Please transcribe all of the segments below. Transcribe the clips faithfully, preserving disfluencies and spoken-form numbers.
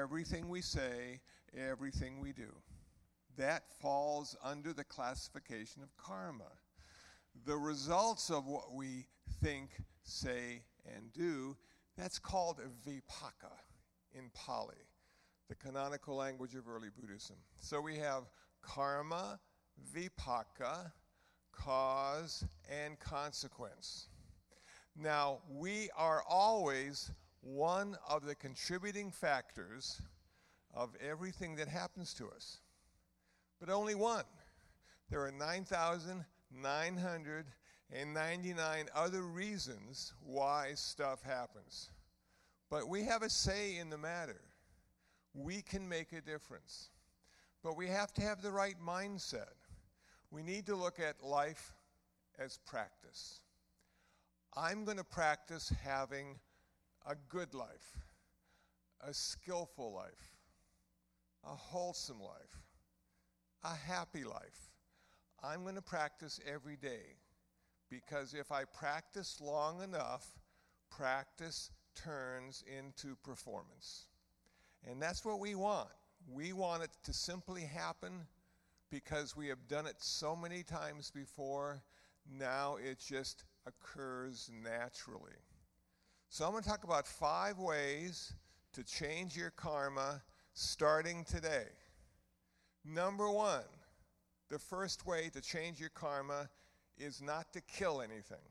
everything we say, everything we do. That falls under the classification of karma. The results of what we think, say, and do, that's called vipaka in Pali, the canonical language of early Buddhism. So we have karma, vipaka, cause, and consequence. Now, we are always one of the contributing factors of everything that happens to us, but only one. There are nine thousand nine hundred ninety-nine other reasons why stuff happens. But we have a say in the matter. We can make a difference. But we have to have the right mindset. We need to look at life as practice. I'm going to practice having a good life, a skillful life, a wholesome life, a happy life. I'm going to practice every day, because if I practice long enough, practice turns into performance. And that's what we want. We want it to simply happen because we have done it so many times before. Now it just occurs naturally. So I'm going to talk about five ways to change your karma starting today. Number one, the first way to change your karma is not to kill anything.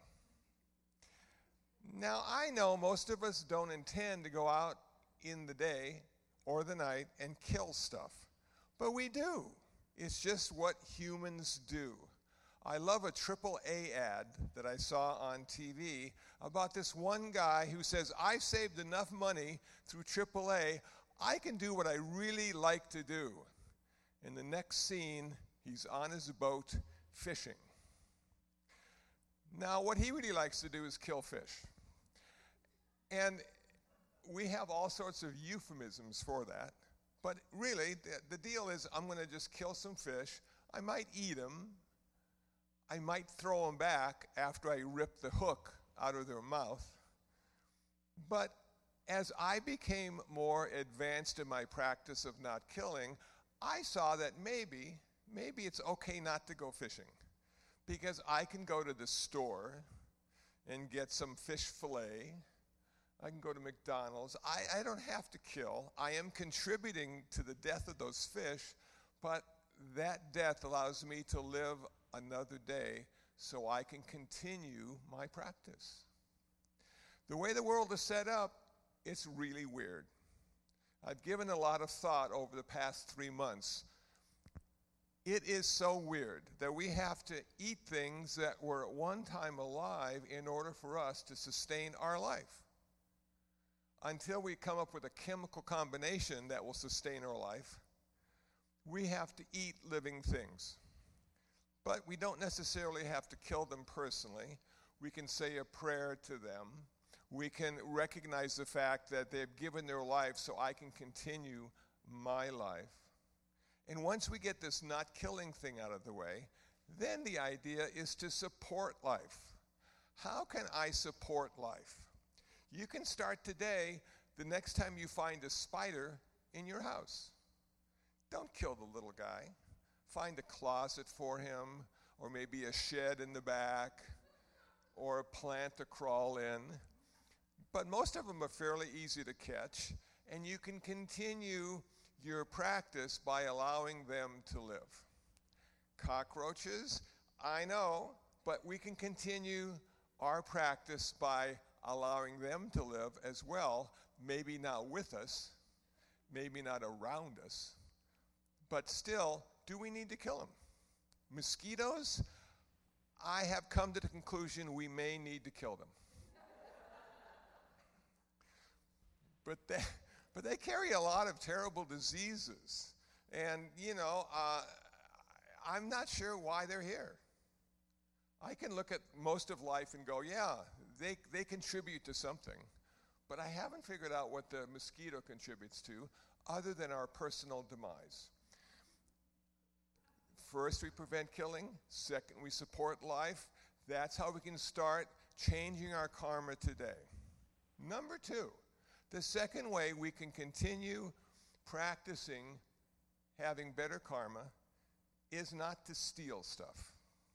Now, I know most of us don't intend to go out in the day or the night and kill stuff, but we do. It's just what humans do. I love a triple A ad that I saw on T V about this one guy who says, I've saved enough money through triple A, I can do what I really like to do. In the next scene, he's on his boat fishing. Now, what he really likes to do is kill fish. And we have all sorts of euphemisms for that. But really, the, the deal is I'm going to just kill some fish. I might eat them. I might throw them back after I rip the hook out of their mouth. But as I became more advanced in my practice of not killing, I saw that maybe, maybe it's okay not to go fishing, because I can go to the store and get some fish fillet. I can go to McDonald's. I, I don't have to kill. I am contributing to the death of those fish, but that death allows me to live another day so I can continue my practice. The way the world is set up, it's really weird. I've given a lot of thought over the past three months. It is so weird that we have to eat things that were at one time alive in order for us to sustain our life. Until we come up with a chemical combination that will sustain our life, we have to eat living things. But we don't necessarily have to kill them personally. We can say a prayer to them. We can recognize the fact that they've given their life so I can continue my life. And once we get this not killing thing out of the way, then the idea is to support life. How can I support life? You can start today, the next time you find a spider in your house. Don't kill the little guy. Find a closet for him, or maybe a shed in the back, or a plant to crawl in. But most of them are fairly easy to catch, and you can continue your practice by allowing them to live. Cockroaches, I know, but we can continue our practice by allowing them to live as well, maybe not with us, maybe not around us, but still, do we need to kill them? Mosquitoes, I have come to the conclusion we may need to kill them. But they, but they carry a lot of terrible diseases. And, you know, uh, I'm not sure why they're here. I can look at most of life and go, yeah, they, they contribute to something. But I haven't figured out what the mosquito contributes to other than our personal demise. First, we prevent killing. Second, we support life. That's how we can start changing our karma today. Number two, the second way we can continue practicing having better karma is not to steal stuff.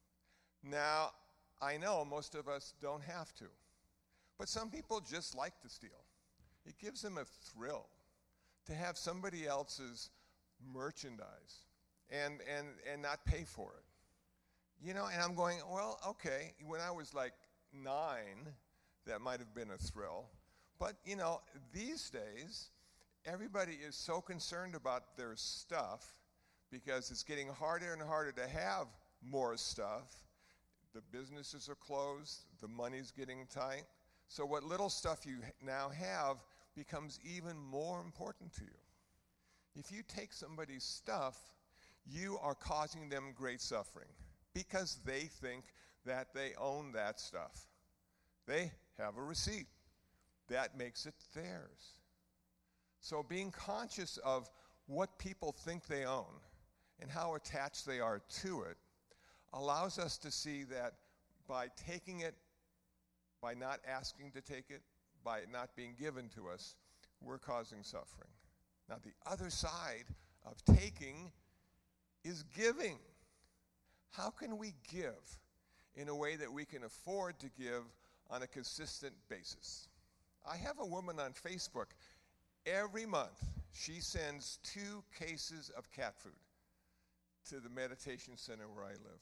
Now, I know most of us don't have to, but some people just like to steal. It gives them a thrill to have somebody else's merchandise and, and, and not pay for it. You know, and I'm going, well, okay, when I was like nine, that might have been a thrill. But, you know, these days, everybody is so concerned about their stuff because it's getting harder and harder to have more stuff. The businesses are closed, the money's getting tight. So what little stuff you now have becomes even more important to you. If you take somebody's stuff, you are causing them great suffering because they think that they own that stuff. They have a receipt. That makes it theirs. So being conscious of what people think they own and how attached they are to it allows us to see that by taking it, by not asking to take it, by it not being given to us, we're causing suffering. Now, the other side of taking is giving. How can we give in a way that we can afford to give on a consistent basis? I have a woman on Facebook. Every month, she sends two cases of cat food to the meditation center where I live.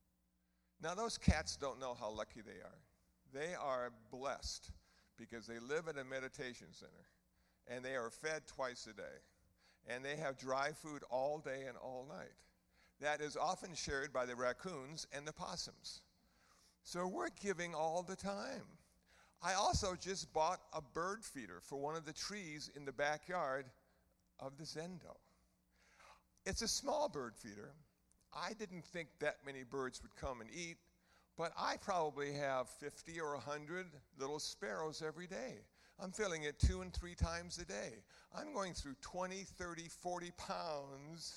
Now, those cats don't know how lucky they are. They are blessed because they live at a meditation center, and they are fed twice a day, and they have dry food all day and all night. That is often shared by the raccoons and the possums. So we're giving all the time. I also just bought a bird feeder for one of the trees in the backyard of the Zendo. It's a small bird feeder. I didn't think that many birds would come and eat, but I probably have fifty or one hundred little sparrows every day. I'm filling it two and three times a day. I'm going through twenty, thirty, forty pounds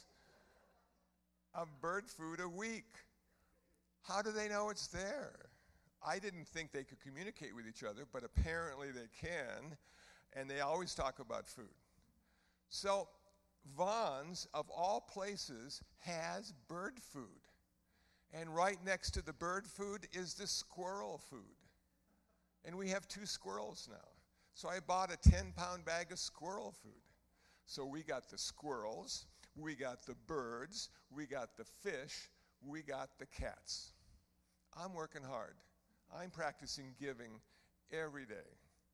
of bird food a week. How do they know it's there? I didn't think they could communicate with each other, but apparently they can, and they always talk about food. So Vons, of all places, has bird food. And right next to the bird food is the squirrel food. And we have two squirrels now. So I bought a ten-pound bag of squirrel food. So we got the squirrels, we got the birds, we got the fish, we got the cats. I'm working hard. I'm practicing giving every day.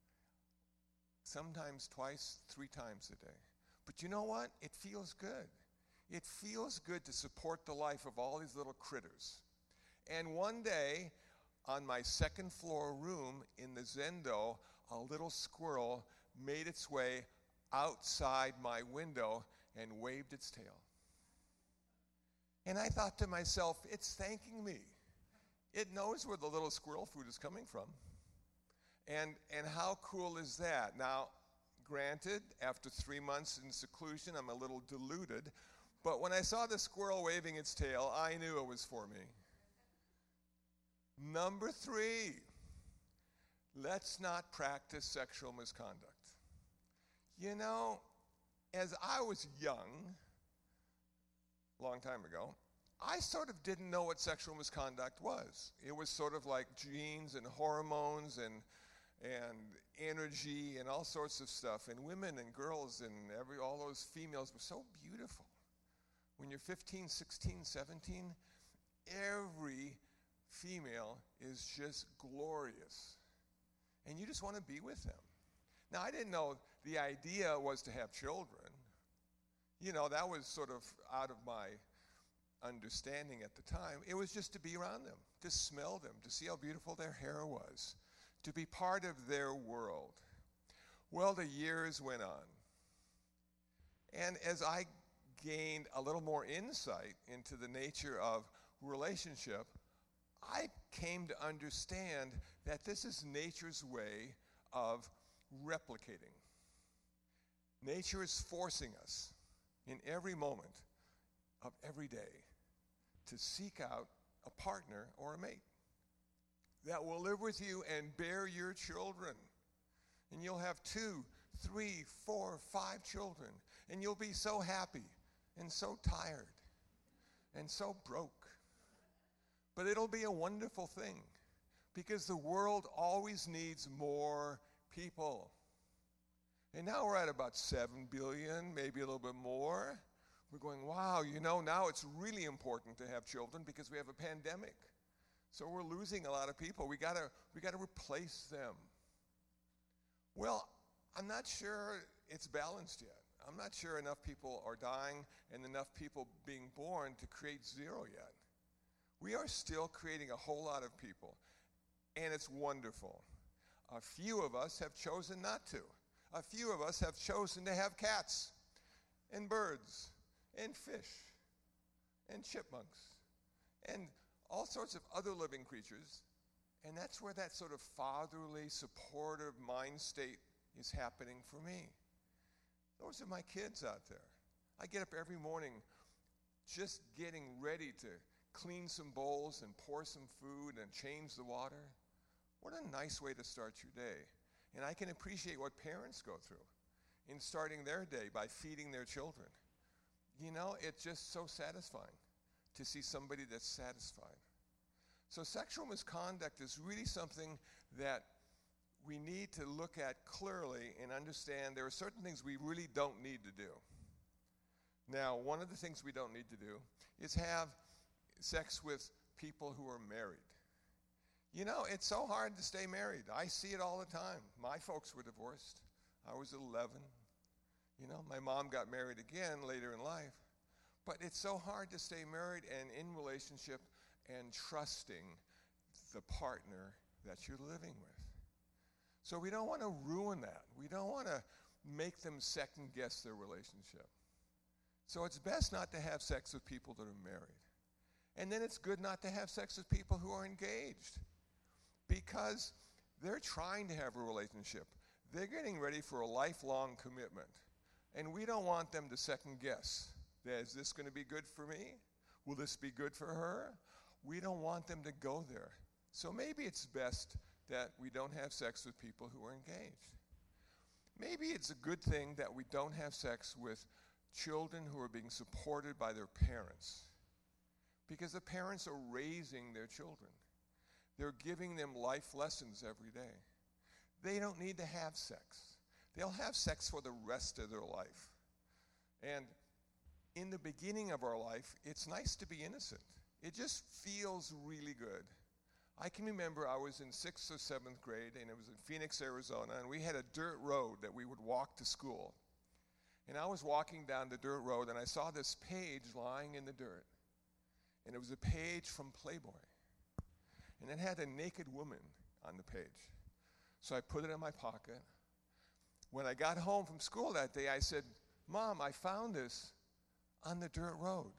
Sometimes twice, three times a day. But you know what? It feels good. It feels good to support the life of all these little critters. And one day, on my second floor room in the Zendo, a little squirrel made its way outside my window and waved its tail. And I thought to myself, it's thanking me. It knows where the little squirrel food is coming from. And, and how cool is that? Now, granted, after three months in seclusion, I'm a little deluded. But when I saw the squirrel waving its tail, I knew it was for me. Number three, let's not practice sexual misconduct. You know, as I was young, a long time ago, I sort of didn't know what sexual misconduct was. It was sort of like genes and hormones and and energy and all sorts of stuff. And women and girls and every all those females were so beautiful. When you're fifteen, sixteen, seventeen, every female is just glorious. And you just want to be with them. Now, I didn't know the idea was to have children. You know, that was sort of out of my understanding at the time. It was just to be around them, to smell them, to see how beautiful their hair was, to be part of their world. Well, the years went on. And as I gained a little more insight into the nature of relationship, I came to understand that this is nature's way of replicating. Nature is forcing us in every moment of every day to seek out a partner or a mate that will live with you and bear your children. And you'll have two, three, four, five children. And you'll be so happy and so tired and so broke. But it'll be a wonderful thing because the world always needs more people. And now we're at about seven billion, maybe a little bit more. We're going, wow, you know, now it's really important to have children because we have a pandemic. So we're losing a lot of people. We gotta, we gotta replace them. Well, I'm not sure it's balanced yet. I'm not sure enough people are dying and enough people being born to create zero yet. We are still creating a whole lot of people, and it's wonderful. A few of us have chosen not to. A few of us have chosen to have cats and birds and fish and chipmunks and all sorts of other living creatures. And that's where that sort of fatherly, supportive mind state is happening for me. Those are my kids out there. I get up every morning just getting ready to clean some bowls and pour some food and change the water. What a nice way to start your day. And I can appreciate what parents go through in starting their day by feeding their children. You know, it's just so satisfying to see somebody that's satisfied. So sexual misconduct is really something that we need to look at clearly and understand there are certain things we really don't need to do. Now, one of the things we don't need to do is have sex with people who are married. You know, it's so hard to stay married. I see it all the time. My folks were divorced. I was eleven. You know, my mom got married again later in life. But it's so hard to stay married and in relationship and trusting the partner that you're living with. So we don't want to ruin that. We don't want to make them second guess their relationship. So it's best not to have sex with people that are married. And then it's good not to have sex with people who are engaged because they're trying to have a relationship. They're getting ready for a lifelong commitment. And we don't want them to second guess. Is this going to be good for me? Will this be good for her? We don't want them to go there. So maybe it's best that we don't have sex with people who are engaged. Maybe it's a good thing that we don't have sex with children who are being supported by their parents, because the parents are raising their children. They're giving them life lessons every day. They don't need to have sex. They'll have sex for the rest of their life. And in the beginning of our life, it's nice to be innocent. It just feels really good. I can remember I was in sixth or seventh grade, and it was in Phoenix, Arizona, and we had a dirt road that we would walk to school. And I was walking down the dirt road, and I saw this page lying in the dirt. And it was a page from Playboy. And it had a naked woman on the page. So I put it in my pocket. When I got home from school that day, I said, Mom, I found this on the dirt road.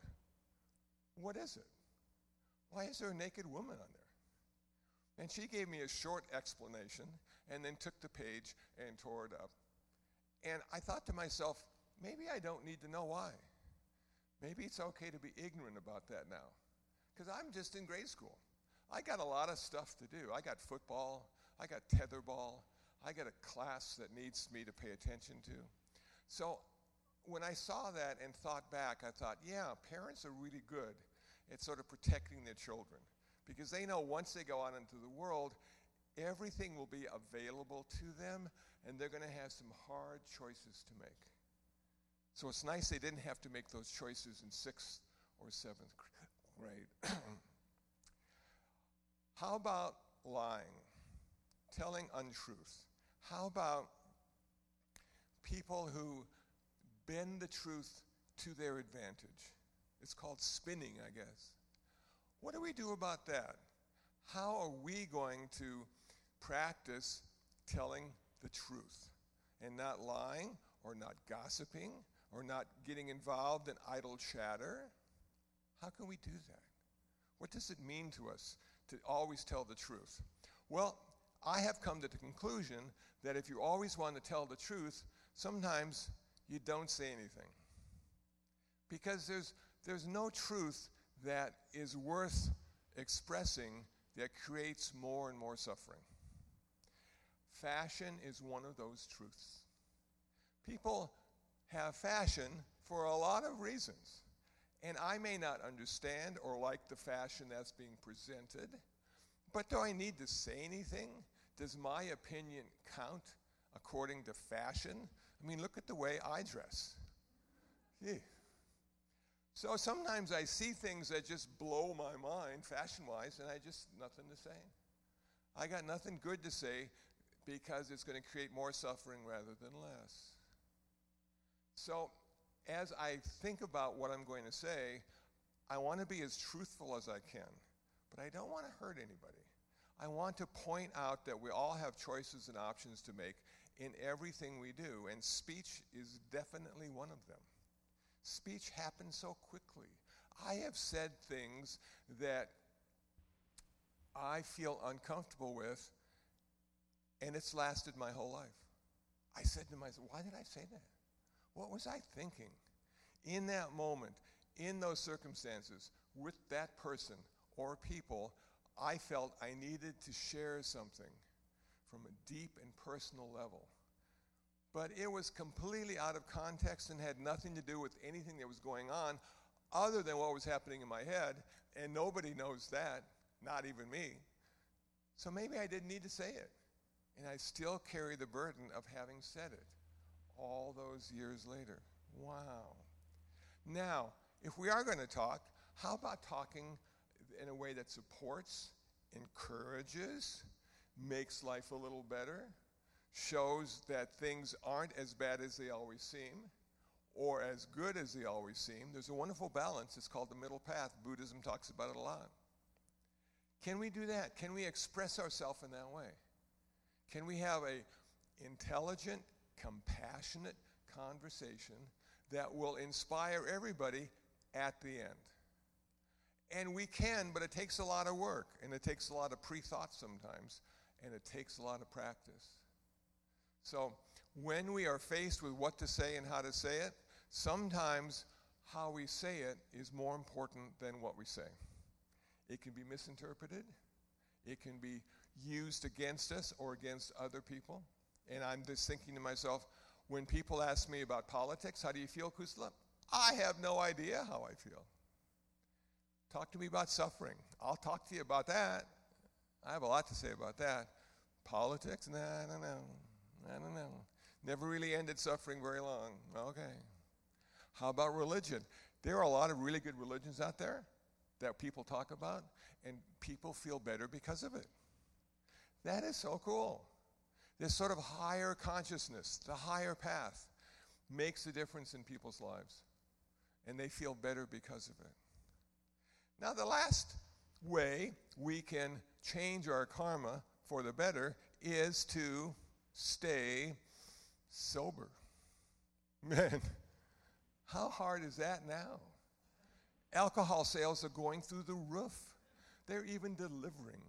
What is it? Why is there a naked woman on there? And she gave me a short explanation and then took the page and tore it up. And I thought to myself, maybe I don't need to know why. Maybe it's okay to be ignorant about that now. Because I'm just in grade school. I got a lot of stuff to do. I got football. I got tetherball. I got a class that needs me to pay attention to. So when I saw that and thought back, I thought, yeah, parents are really good at sort of protecting their children. Because they know once they go out into the world, everything will be available to them, and they're going to have some hard choices to make. So it's nice they didn't have to make those choices in sixth or seventh grade. How about lying, telling untruth? How about people who bend the truth to their advantage? It's called spinning, I guess. What do we do about that? How are we going to practice telling the truth and not lying or not gossiping or not getting involved in idle chatter? How can we do that? What does it mean to us to always tell the truth? Well, I have come to the conclusion that if you always want to tell the truth, sometimes you don't say anything. Because there's, there's no truth that is worth expressing that creates more and more suffering. Fashion is one of those truths. People have fashion for a lot of reasons. And I may not understand or like the fashion that's being presented, but do I need to say anything? Does my opinion count according to fashion? I mean, look at the way I dress. Yeah. So sometimes I see things that just blow my mind fashion-wise, and I just, nothing to say. I got nothing good to say because it's going to create more suffering rather than less. So as I think about what I'm going to say, I want to be as truthful as I can, but I don't want to hurt anybody. I want to point out that we all have choices and options to make in everything we do, and speech is definitely one of them. Speech happens so quickly. I have said things that I feel uncomfortable with, and it's lasted my whole life. I said to myself, why did I say that? What was I thinking? In that moment, in those circumstances, with that person or people, I felt I needed to share something from a deep and personal level. But it was completely out of context and had nothing to do with anything that was going on other than what was happening in my head, and nobody knows that, not even me. So maybe I didn't need to say it, and I still carry the burden of having said it all those years later. Wow. Now, if we are going to talk, how about talking in a way that supports, encourages, makes life a little better, shows that things aren't as bad as they always seem, or as good as they always seem? There's a wonderful balance. It's called the middle path. Buddhism talks about it a lot. Can we do that? Can we express ourselves in that way? Can we have a intelligent, compassionate conversation that will inspire everybody at the end? And we can, but it takes a lot of work, and it takes a lot of pre-thought sometimes, and it takes a lot of practice. So when we are faced with what to say and how to say it, sometimes how we say it is more important than what we say. It can be misinterpreted. It can be used against us or against other people. And I'm just thinking to myself, when people ask me about politics, how do you feel, Kusala? I have no idea how I feel. Talk to me about suffering. I'll talk to you about that. I have a lot to say about that. Politics? Nah, I don't know. I don't know. Never really ended suffering very long. Okay. How about religion? There are a lot of really good religions out there that people talk about, and people feel better because of it. That is so cool. This sort of higher consciousness, the higher path, makes a difference in people's lives, and they feel better because of it. Now, the last way we can change our karma for the better is to stay sober. Man, how hard is that now? Alcohol sales are going through the roof. They're even delivering.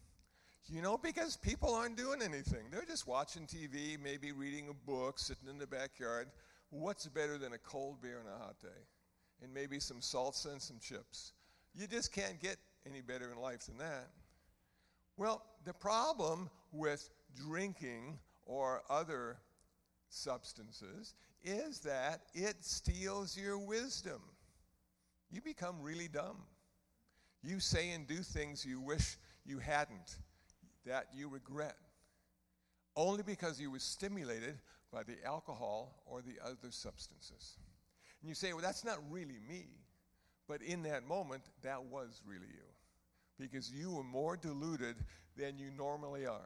You know, because people aren't doing anything. They're just watching T V, maybe reading a book, sitting in the backyard. What's better than a cold beer and a hot day? And maybe some salsa and some chips. You just can't get any better in life than that. Well, the problem with drinking or other substances is that it steals your wisdom. You become really dumb. You say and do things you wish you hadn't, that you regret, only because you were stimulated by the alcohol or the other substances. And you say, well, that's not really me. But in that moment, that was really you, because you were more deluded than you normally are.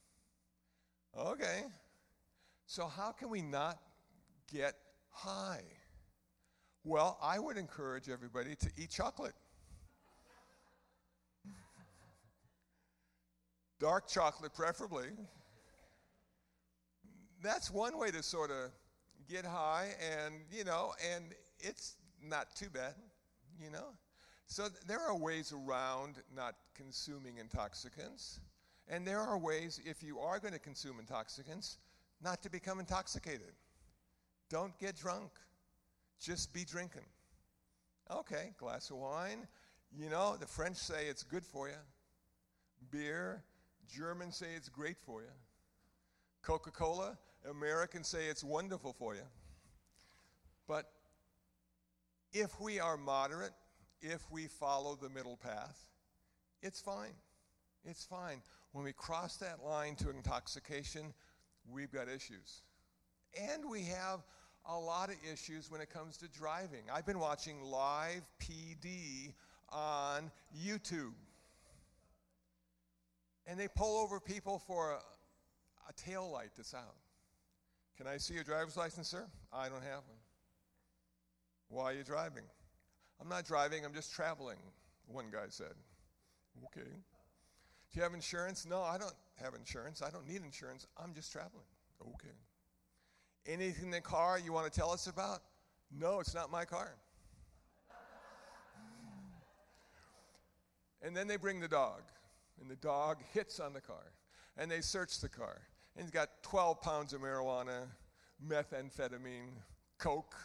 Okay, so how can we not get high? Well, I would encourage everybody to eat chocolate. Dark chocolate, preferably. That's one way to sort of get high, and, you know, and it's not too bad, you know. So th- there are ways around not consuming intoxicants. And there are ways, if you are going to consume intoxicants, not to become intoxicated. Don't get drunk. Just be drinking. Okay, glass of wine. You know, the French say it's good for you. Beer, Germans say it's great for you. Coca-Cola, Americans say it's wonderful for you. But if we are moderate, if we follow the middle path, it's fine. It's fine. When we cross that line to intoxication, we've got issues. And we have a lot of issues when it comes to driving. I've been watching live P D on YouTube. And they pull over people for a, a tail light that's out. Can I see your driver's license, sir? I don't have one. Why are you driving? I'm not driving, I'm just traveling, one guy said. Okay. Do you have insurance? No, I don't have insurance. I don't need insurance. I'm just traveling. Okay. Anything in the car you want to tell us about? No, it's not my car. And then they bring the dog, and the dog hits on the car, and they search the car. And he's got twelve pounds of marijuana, methamphetamine, coke.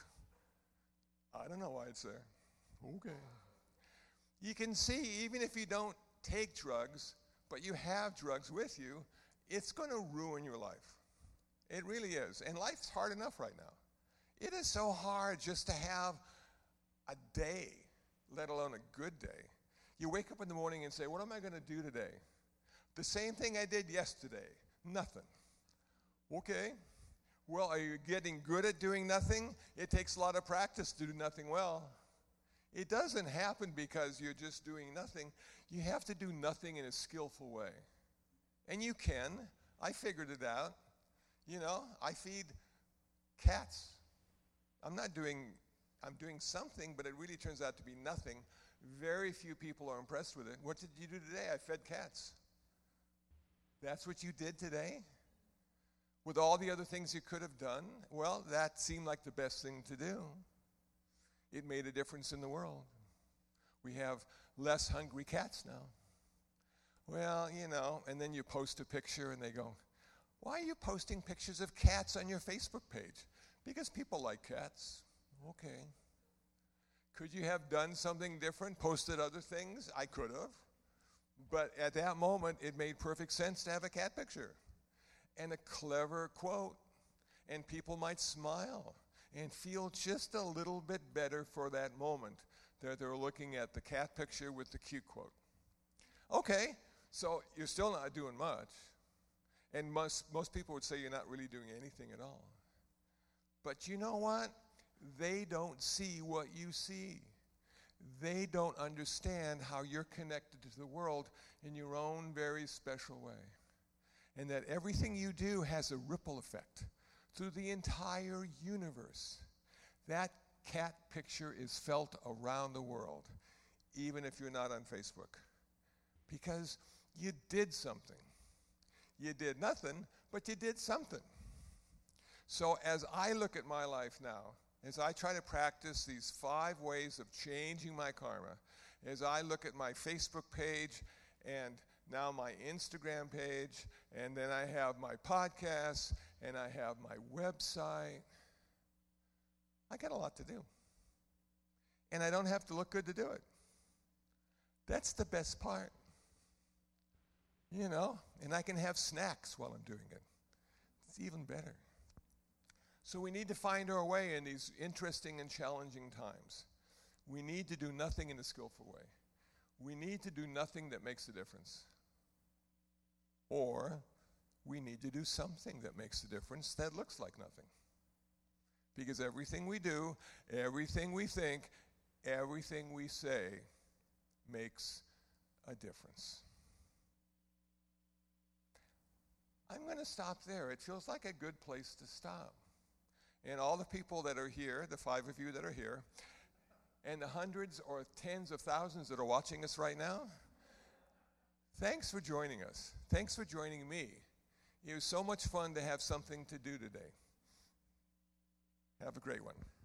I don't know why it's there. Okay. You can see, even if you don't take drugs, but you have drugs with you, it's going to ruin your life. It really is. And life's hard enough right now. It is so hard just to have a day, let alone a good day. You wake up in the morning and say, what am I going to do today? The same thing I did yesterday. Nothing. Okay. Well, are you getting good at doing nothing? It takes a lot of practice to do nothing well. It doesn't happen because you're just doing nothing. You have to do nothing in a skillful way. And you can. I figured it out. You know, I feed cats. I'm not doing, I'm doing something, but it really turns out to be nothing. Very few people are impressed with it. What did you do today? I fed cats. That's what you did today? With all the other things you could have done? Well, that seemed like the best thing to do. It made a difference in the world. We have less hungry cats now. Well, you know, and then you post a picture and they go, why are you posting pictures of cats on your Facebook page? Because people like cats. Okay. Could you have done something different, posted other things? I could have. But at that moment, it made perfect sense to have a cat picture and a clever quote. And people might smile and feel just a little bit better for that moment that they're looking at the cat picture with the cute quote. Okay, so you're still not doing much. And most, most people would say you're not really doing anything at all. But you know what? They don't see what you see. They don't understand how you're connected to the world in your own very special way. And that everything you do has a ripple effect through the entire universe. That cat picture is felt around the world, even if you're not on Facebook. Because you did something. You did nothing, but you did something. So as I look at my life now, as I try to practice these five ways of changing my karma, as I look at my Facebook page and now my Instagram page, and then I have my podcast, and I have my website, I got a lot to do. And I don't have to look good to do it. That's the best part. You know, and I can have snacks while I'm doing it. It's even better. So we need to find our way in these interesting and challenging times. We need to do nothing in a skillful way. We need to do nothing that makes a difference. Or we need to do something that makes a difference that looks like nothing. Because everything we do, everything we think, everything we say makes a difference. I'm going to stop there. It feels like a good place to stop. And all the people that are here, the five of you that are here, and the hundreds or tens of thousands that are watching us right now, thanks for joining us. Thanks for joining me. It was so much fun to have something to do today. Have a great one.